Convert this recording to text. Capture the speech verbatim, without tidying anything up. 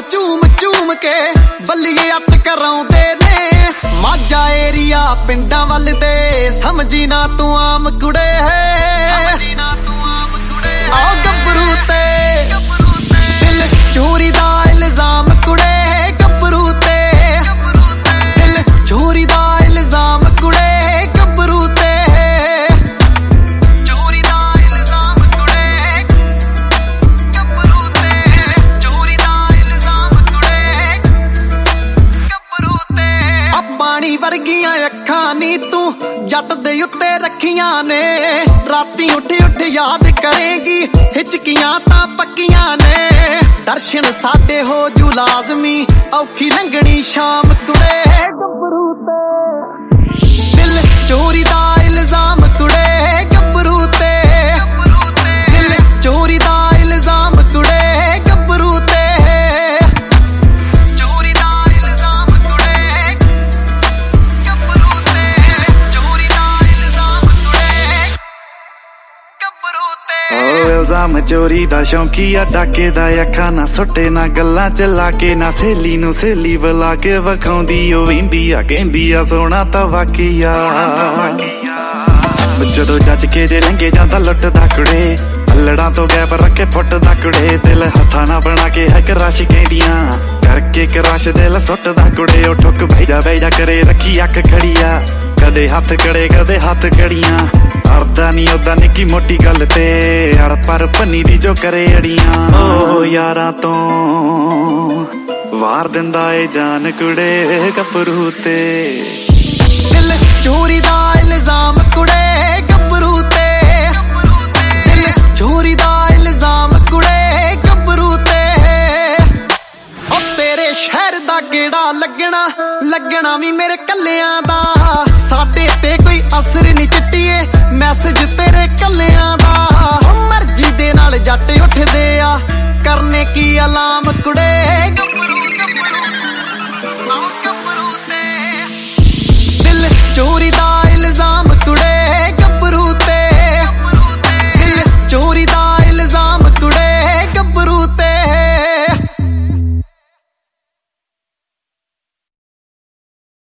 चूम चूम के बल्लीए अत कराउंदे ने माझा एरिया पिंडां वल दे समझी ना तू आम कुड़े है आओ गब्बरू ते दिल चोरी दा इल्जाम कुड़े गब्बरू ते दिल चोरी दा इल्जाम कुड़े गब्बरू ते चोरी दा इल्जाम कुड़े गब्बरू ते चोरी दा इल्जाम कुड़े गब्बरू ते आ पानी वर्गियां अखां नी तू जट दे उत्ते रखियां ने राती उठ उठ याद करेगी हिचकियां तां पक्कियां ने दर्शन साडे हो जू लाजमी औखी लंघनी शाम कुड़े गब्बरू ते दिल चोरी दा इल्जाम कुड़े गब्बरू ते दिल चोरी दा इल्जाम कुड़े गब्बरू ते चोरी दा इल्जाम कुड़े गब्बरू ते चोरी दा इल्जाम कुड़े गब्बरू ते ओ इल्जाम चोरी दा शौकीआ डाके दा अखा ना सुटे ना गल्लां च लाके ना सहेली नू सहेली बुला के वखाउंदी ओ वेंदी आ कहंदी आ सोना तां वाकिया जदों जच के जे लंघे जांदा लुटदा कुड़े अल्लड़ां तो गैप रखे फुटदा कुड़े दिल हत्थां ना बना के है क्रश कहंदियां करके क्रश दिल सुटदा कुड़े ओ ठुक बैजा बैजा करे रखी अख खड़िया कदे हथ कड़े कदे हथ कड़ियां अड़दा नी ओदा निक्की मोटी गल ते अड़ पर भन्नी दी जो करे अड़ियां ओ यारां तो वार दिंदा ए जान कुड़े गब्बरू ते दिल चोरी दा इल्जाम कुड़े गब्बरू ते दिल चोरी दा इल्जाम कुड़े गब्बरू ते ओ तेरे शहर दा गेड़ा लगना लगना भी मेरे कल्लियां दा साडे ते कोई असर नी चिट्टिए मैसेज तेरे कल्लियां दा मर्जी दे नाल जट उठदे आ करने की अलाम कुड़े गब्बरू गब्बरू आओ गब्बरू ते दिल चोरी दा